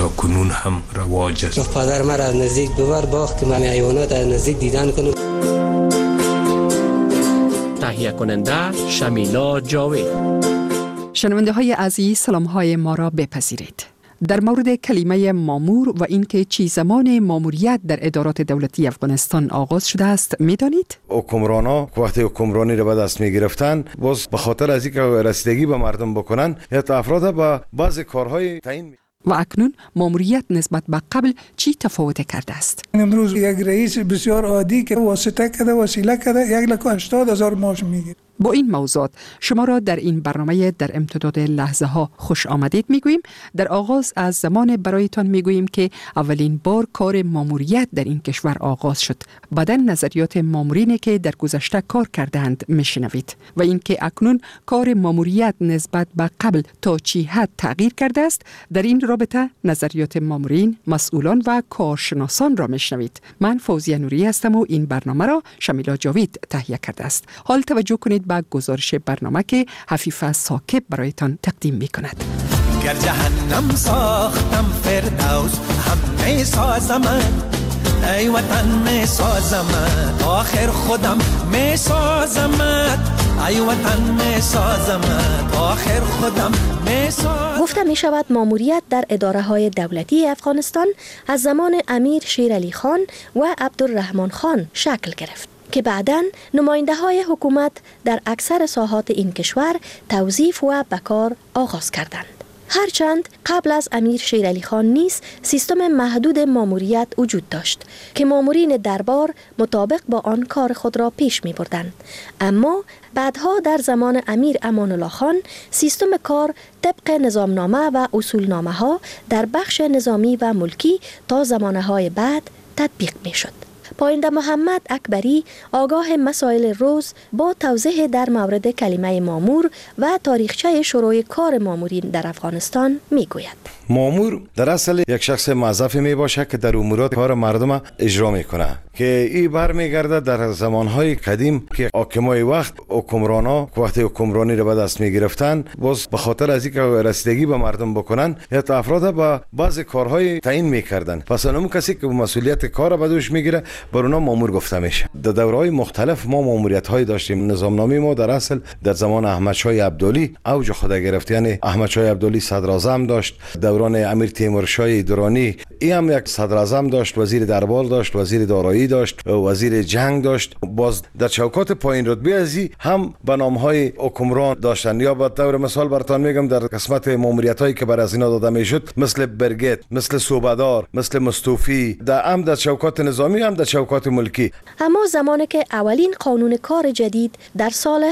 تا کنون هم رواج است. پدر من از نزدیک ببر باغ که من حیوانات از نزدیک دیدن کنم. تهیه کننده شمیلا جاوید. شنونده های عزیز، سلام های ما را بپذیرید. در مورد کلمه مامور و اینکه چی زمان ماموریت در ادارات دولتی افغانستان آغاز شده است میدانید؟ حکمرانا وقتی حکمرانی را به دست می گرفتن باز به خاطر از اینکه رسیدگی به مردم بکنن یا افراد به بعض کارهای تعیین و اکنون ماموریت نسبت به قبل چی تفاوت کرده است؟ امروز یک رئیس بسیار عادی که واسطه کرده وسیله کرده 1,80,000 معاش میگیره. با این موضوعات شما را در این برنامه در امتداد لحظه ها خوش آمدید میگوییم. در آغاز از زمان برایتان میگوییم که اولین بار کار ماموریت در این کشور آغاز شد. بعداً نظریات مامورینی که در گذشته کار کردند میشنوید و اینکه اکنون کار ماموریت نسبت به قبل تا چی حد تغییر کرده است. در این رابطه نظریات مامورین، مسئولان و کارشناسان را میشنوید. من فوزیه نوری هستم و این برنامه را شمیلا جاوید تهیه کرده است. حال توجه کنید با گزارش برنامه که حفیظ ثاقب برایتان تقدیم می کند. گر جهنم ساختم فردوس هم می سازم، ای وطن می سازم، آخر خودم می سازم، ای وطن می سازم، آخر خودم می سازم. گفته می شود ماموریت در اداره های دولتی افغانستان از زمان امیر شیر علی خان و عبدالرحمن خان شکل گرفت که بعداً نماینده های حکومت در اکثر ساحات این کشور توظیف و بکار آغاز کردند. هرچند قبل از امیر شیر علی خان نیز سیستم محدود ماموریت وجود داشت که مامورین دربار مطابق با آن کار خود را پیش می بردند. اما بعدها در زمان امیر امان الله خان سیستم کار طبق نظامنامه و اصولنامه ها در بخش نظامی و ملکی تا زمانه های بعد تطبیق می شد. پاینده محمد اکبری آگاه مسائل روز با توضیح در مورد کلمه مامور و تاریخچه شروع کار مامورین در افغانستان میگوید. مامور در اصل یک شخص موظفی می باشه که در امورات کار مردم اجرا میکنه که این برمیگرده در زمانهای قدیم که حاکمای وقت حکمرانا وقتی حکمرانی را به دست می گرفتن باز به خاطر از اینکه رسیدگی به مردم بکنن یا افراد به بعض کارهای تعیین میکردن. پس اون کسی که مسئولیت کار به دوش میگیره بر اونا مامور گفته میشه. در دوره‌های مختلف ما ماموریت‌های داشتیم. نظامنامه ما در اصل در زمان احمد شاه عبدالی اوج خود گرفت، یعنی احمد شاه عبدالی صدر اعظم داشت، دوران امیر تیمور شاه درانی این هم یک صدر اعظم داشت، وزیر دربار داشت، وزیر دارایی داشت، وزیر جنگ داشت. باز در چوکات پایین رتبه ازی هم به نام‌های حکمران داشتن. یا به طور مثال براتون میگم در قسمت ماموریت‌هایی که بر از اینا داده میشد مثل برگت، مثل صوبدار، مثل مستوفی، در چوکات نظامی هم در چوکات ملکی. اما زمانی که اولین قانون کار جدید در سال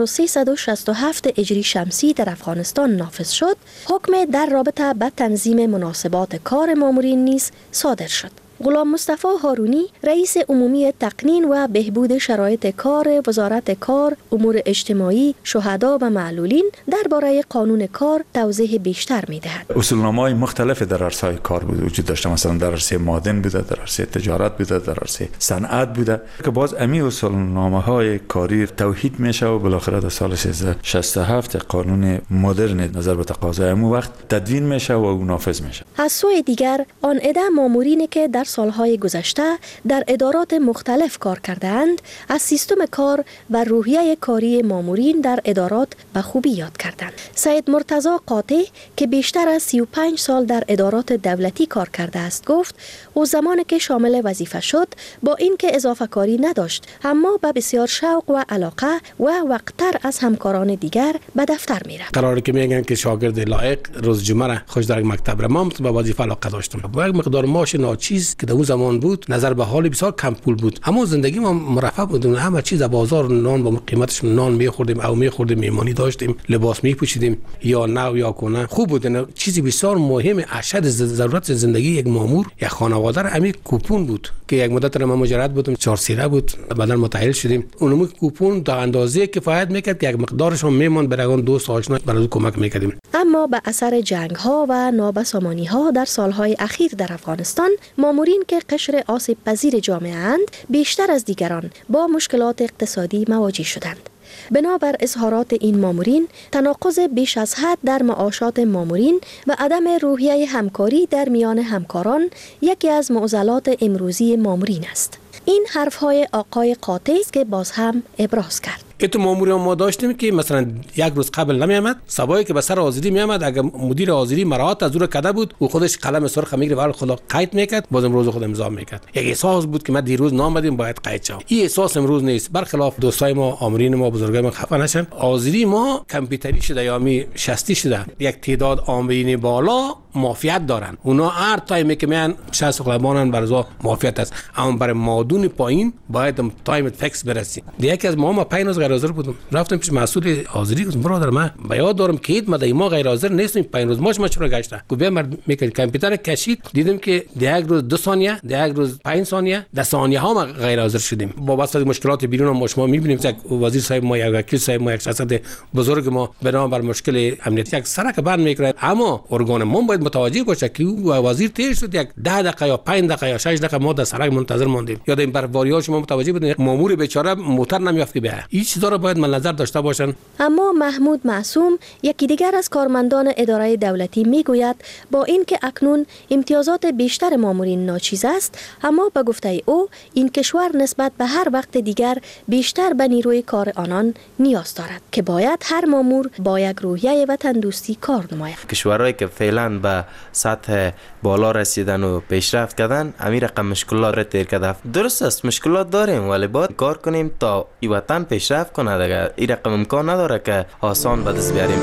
1367 هجری شمسی در افغانستان نافذ شد، حکم در رابطه با تنظیم مناسبات کار مامورین نیز صادر شد. غلام مصطفی هارونی رئیس عمومی تقنین و بهبود شرایط کار وزارت کار، امور اجتماعی، شهدا و معلولین درباره قانون کار توضیح بیشتر می‌دهد. اصولنامه‌های مختلف در عرصه‌های کار وجود داشته، مثلا در عرصه معدن بوده، در عرصه تجارت بوده، در عرصه صنعت بوده که باز امی اصولنامه‌های کاری توحید میشه و بالاخره در سال 1367 قانون مدرن نظر به تقاضای امو وقت تدوین میشه و نافذ میشه. از سوی دیگر آن عده مامورینی که در سالهای گذشته در ادارات مختلف کار کردند از سیستم کار و روحیه کاری مامورین در ادارات به خوبی یاد کردند. سید مرتضی قاطع که بیشتر از 35 سال در ادارات دولتی کار کرده است گفت او زمانی که شامل وظیفه شد با اینکه اضافه کاری نداشت اما با بسیار شوق و علاقه و وقتتر از همکاران دیگر به دفتر میرفت. قراره که میگن که شاگرد لایق روز جمعه را خوش در مکتب را من به وظیفه علاقه داشتم. با یک مقدار معاش ناچیز که در اون زمان بود نظر به حال بسیار کم پول بود، اما زندگی ما مرفه بود. همه چیز در بازار نان با قیمتش نان میخوردیم او میخوردیم، میمانی داشتیم، لباس میپوشیدیم یا نو یا کنه خوب بود. چیزی بسیار مهم اشد ضرورت زندگی یک مامور یک خانواده را همین کوپون بود که یک مدت ما مجرد بودم 4 سیره بود، بعدا متأهل شدیم. اونم کوپون تا اندازه کفایت میکرد که یک مقدارش هم میمون برای دوست آشنا برای کمک میکردیم. اما به اثر جنگ ها و نابسامانی ها در سالهای اخیر در افغانستان مامورین که قشر آسیب پذیر جامعه اند بیشتر از دیگران با مشکلات اقتصادی مواجه شدند. بنابر اظهارات این مامورین، تناقض بیش از حد در معاشات مامورین و عدم روحیه همکاری در میان همکاران یکی از معضلات امروزی مامورین است. این حرفهای آقای قاطع است که باز هم ابراز کرد. تو ماموریان ما داشتیم که مثلا یک روز قبل نمیامد، صباحی که به سر حاضری میامد، اگر مدیر حاضری مراعات از او کرده بود و خودش قلم سرخ میگیره و خدا قید میکرد، بازم روز خود امضا میکرد. یک احساس بود که ما دیروز نامدیم باید قید شم. این احساس امروز نیست. برخلاف دوستای ما، آمرین ما، بزرگای ما خفه نشن. حاضری ما کامپیوتری شده یا می شستی شده. یک تعداد آمرین بالا مافیت دارن. اونا هر تایمی که میان شست خلبانن برزا مافیت است. اما برای مادون پایین باید تایم فکس برسیم. یکی از ما 5 روز غیر حاضر بودم، رفتم پیش مسئول حاضری، گفتم برادر من به یاد دارم که ما غیر حاضر نیستیم، 5 روز ماش چرا گشته؟ گفت بیا میکنه کامپیوتر کشید، دیدم که یک روز 2 ثانیه، یک روز 5 ثانیه، 10 ثانیه ها ما غیر حاضر شدیم. با واسه مشکلات بیرون ما شما میبینیم یک وزیر صاحب ما، یک وکیل صاحب ما، یک شخصیت بزرگ ما بنابر مشکل امنیتی یک سرک بند میکنه، اما ارگان ما باید متوجه باشه که وزیر تیر شد، یک 10 دقیقه یا 5 دقیقه یا 6 دقیقه ما در سرک منتظر ماندیم. یاد این برواری‌ها شما متوجه بودین، مامور بیچاره موتور نمیافت به. این چیزا رو باید نظر داشته باشن. اما محمود معصوم، یکی دیگر از کارمندان اداره دولتی، میگوید با اینکه اکنون امتیازات بیشتر مامورین ناچیز است، اما به گفته او این کشور نسبت به هر وقت دیگر بیشتر به نیروی کار آنان نیاز دارد که باید هر مامور با یک روحیه وطن دوستی کار نماید. کشورهایی که فعلا به سطح بالا رسیدن و پیشرفت کردن، همین رقم مشکلات را تیر کرده. درست است مشکلات داریم، ولی باید کار کنیم تا این وطن پیشرفت کنه. دیگه این رقم امکان نداره که آسان به دست بیاریم.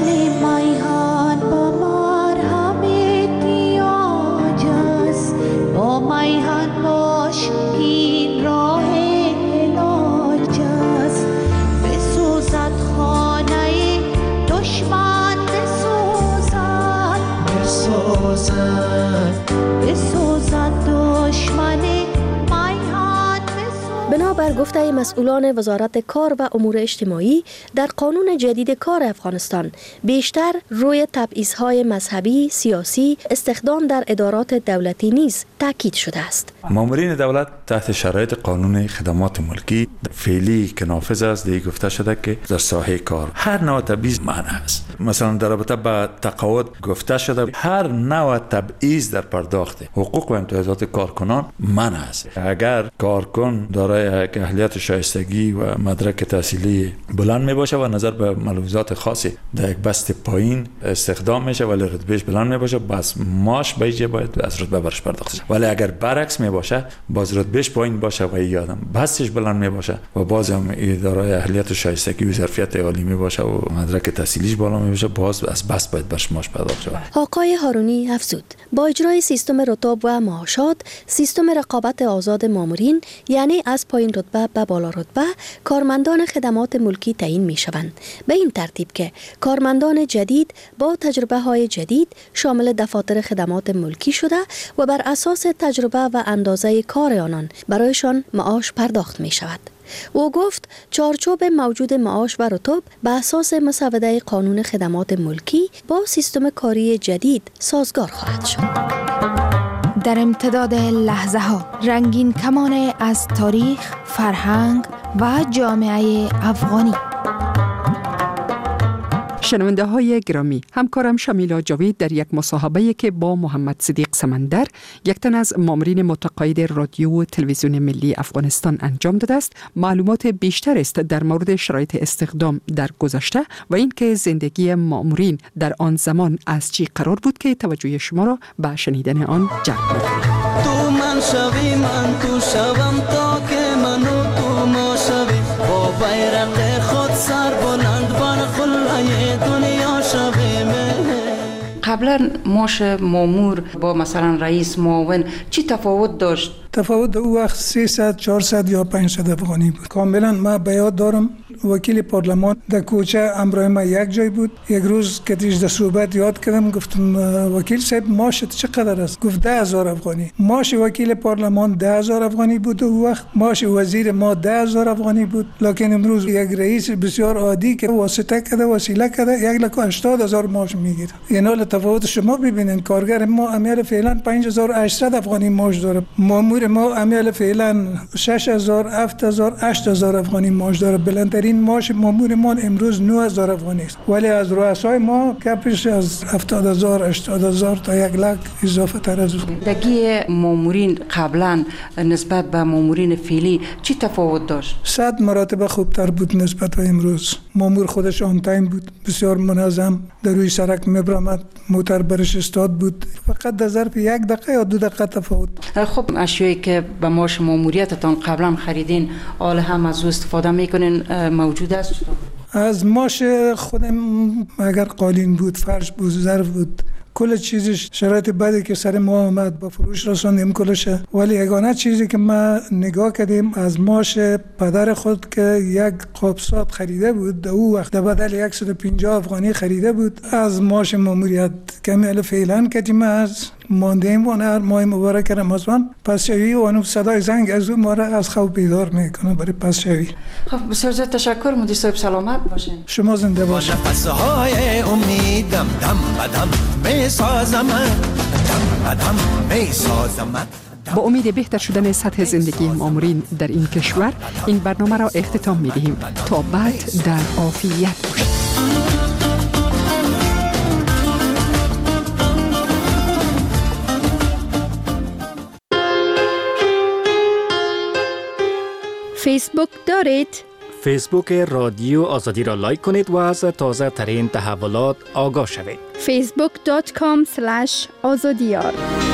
بنابر گفته مسئولان وزارت کار و امور اجتماعی، در قانون جدید کار افغانستان بیشتر روی تبعیض‌های مذهبی، سیاسی، استخدام در ادارات دولتی نیز تاکید شده است. مامورین دولت تحت شرایط قانون خدمات ملکی فعلی که نافذ است، دیگه گفته شده که در ساحه کار هر نوع تبعیض منع است. مثلا در رابطه با تقاعد گفته شده هر نوع تبعیض در پرداخت حقوق و امتیازات کارکنان منع است. اگر کارکن دارای اهلیت شایستگی و مدرک تحصیلی بلند می باشه و نظر به ملحوظات خاصی در یک بست پایین استخدام میشه ولی رتبهش بلند می باشه، بس ماش بیجه باید از رتبه برش پرداخت شه. ولی اگر برعکس می باشه، باز رتبهش پایین باشه و یادم بستش بلند می باشه و باز هم دارای اهلیت شایستگی و ظرفیت عالی می باشه و مدرک تحصیلیش بالا می باشه، باز از بست باید برش ماش پرداخت شه. آقای هارونی افزود با اجرای سیستم رتب و معاشات، سیستم رقابت آزاد مامورین، یعنی از پایین رتبه به بالا رتبه، کارمندان خدمات ملکی تعیین می شوند، به این ترتیب که کارمندان جدید با تجربه های جدید شامل دفاتر خدمات ملکی شده و بر اساس تجربه و اندازه کار آنان برایشان معاش پرداخت می شود. او گفت چارچوب موجود معاش و رتب به اساس مسوده قانون خدمات ملکی با سیستم کاری جدید سازگار خواهد شد. در امتداد لحظه ها رنگین کمان از تاریخ، فرهنگ و جامعه افغانی. شنونده های گرامی، همکارم شمیلا جاوید در یک مصاحبه که با محمد صدیق سمندر، یک تن از مامورین متقاعد رادیو و تلویزیون ملی افغانستان انجام داده است، معلومات بیشتر است در مورد شرایط استخدام در گذشته و اینکه زندگی مامورین در آن زمان از چی قرار بود که توجه شما را به شنیدن آن جلب می‌کند. تو من شوی من تو شوم تا که منو تو ما شوی، با بیرق خود سر بلند بر خلای دنیا شوی. قبلا معاش مامور با مثلا رئیس معاون چی تفاوت داشت؟ تفاوت او وقت 300 400 یا 500 افغانی بود. کاملا ما به یاد دارم وکیل پارلمان در کوچه همراه ما یک جای بود. یک روز که دیش در صحبت یاد کردم، گفتم وکیل صاحب معاشت چقدر است؟ گفت 10,000 افغانی. معاش وکیل پارلمان 10,000 افغانی بود و وقت معاش وزیر ما 10,000 افغانی بود. لکن امروز یک رئیس بسیار عادی که واسطه کرده، وسیله کرده، 1,80,000 معاش میگیره. اینا تفاوت شما ببینید. کارگر ما عمل فعلا 5,800 افغانی معاش داره. مامور ما عمل فعلا 6,000 7,000 8,000 افغانی معاش داره. بلندترین بهترین معاش مامورمان امروز 9000 افغانی است، ولی از رؤسای ما کپش از 70000 80000 تا 1 لک اضافه تر از اون. دگی مامورین قبلا نسبت به مامورین فعلی چی تفاوت داشت؟ 100 مراتب خوبتر بود نسبت به امروز. مامور خودش آن تایم بود، بسیار منظم، در روی سرک میبرامد، موتر برش استاد بود، فقط در ظرف 1 دقیقه یا 2 دقیقه تفاوت. خب اشیایی که به معاش ماموریتتان قبلا خریدین حالا هم از او استفاده میکنین موجود است؟ از معاش خودم اگر قالین بود، فرش بود، ظرف بود، کل چیزش شرایط بعدی که سر ما آمد با فروش رساندیم کلشه، ولی یگانه چیزی که ما نگاه کردیم از معاش پدر خود که 1 قابسات خریده بود، در او وقت بدل 150 افغانی خریده بود، از معاش ماموریت کمی فعلا کردیم از ماندیم و هر ماه مبارک رمضان پس شوی و اون صدای زنگ از اون ما را از خواب بیدار میکنه برای پس شوی. خب بسیار زیاد تشکر مدیر صاحب، سلامت باشین. شما زنده باشین. نفسهای امیدم دم بدم میسازم، دم بدم میسازم. با امید بهتر شدن سطح زندگی مامورین در این کشور این برنامه را اختتام می‌دهیم تا بعد در عافیت باشید. فیسبوک دارید؟ فیسبوک رادیو آزادی را لایک کنید و از تازه ترین تحولات آگاه شوید. facebook.com/azadiyar